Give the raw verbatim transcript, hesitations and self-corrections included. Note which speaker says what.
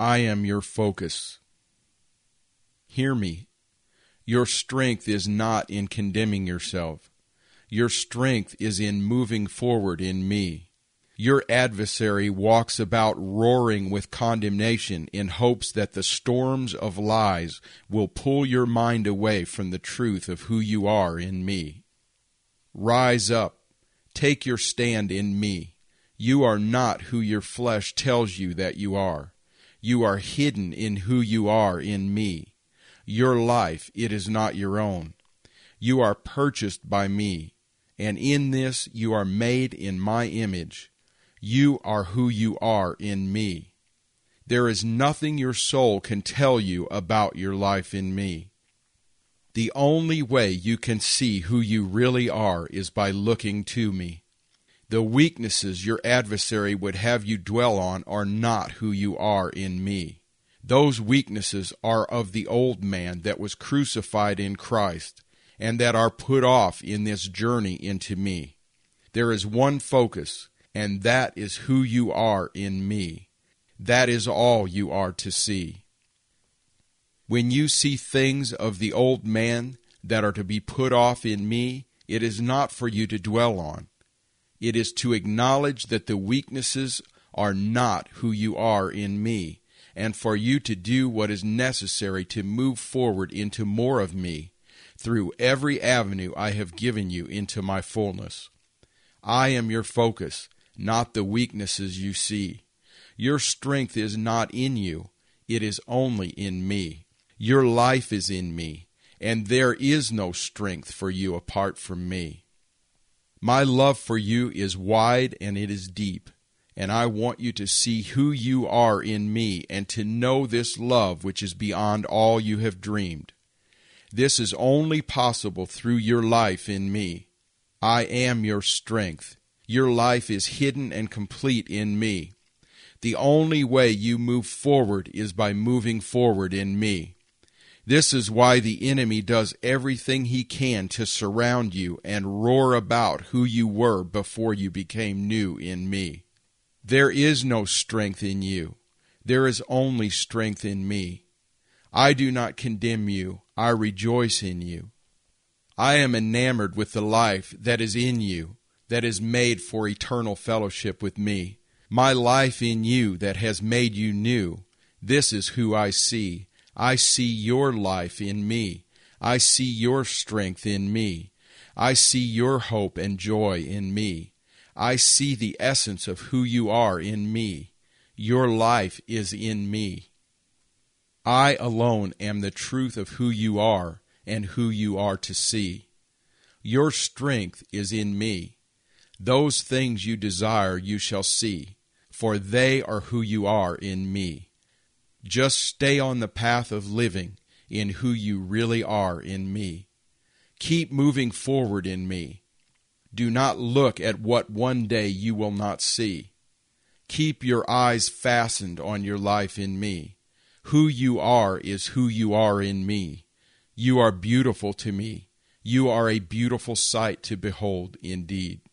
Speaker 1: I am your focus. Hear me. Your strength is not in condemning yourself. Your strength is in moving forward in me. Your adversary walks about roaring with condemnation in hopes that the storms of lies will pull your mind away from the truth of who you are in me. Rise up. Take your stand in me. You are not who your flesh tells you that you are. You are hidden in who you are in me. Your life, it is not your own. You are purchased by me, and in this you are made in my image. You are who you are in me. There is nothing your soul can tell you about your life in me. The only way you can see who you really are is by looking to me. The weaknesses your adversary would have you dwell on are not who you are in me. Those weaknesses are of the old man that was crucified in Christ, and that are put off in this journey into me. There is one focus, and that is who you are in me. That is all you are to see. When you see things of the old man that are to be put off in me, it is not for you to dwell on. It is to acknowledge that the weaknesses are not who you are in me, and for you to do what is necessary to move forward into more of me through every avenue I have given you into my fullness. I am your focus, not the weaknesses you see. Your strength is not in you, it is only in me. Your life is in me, and there is no strength for you apart from me. My love for you is wide and it is deep, and I want you to see who you are in me and to know this love which is beyond all you have dreamed. This is only possible through your life in me. I am your strength. Your life is hidden and complete in me. The only way you move forward is by moving forward in me. This is why the enemy does everything he can to surround you and roar about who you were before you became new in me. There is no strength in you. There is only strength in me. I do not condemn you. I rejoice in you. I am enamored with the life that is in you, that is made for eternal fellowship with me. My life in you that has made you new, this is who I see. I see your life in me. I see your strength in me. I see your hope and joy in me. I see the essence of who you are in me. Your life is in me. I alone am the truth of who you are and who you are to see. Your strength is in me. Those things you desire you shall see, for they are who you are in me. Just stay on the path of living in who you really are in me. Keep moving forward in me. Do not look at what one day you will not see. Keep your eyes fastened on your life in me. Who you are is who you are in me. You are beautiful to me. You are a beautiful sight to behold indeed.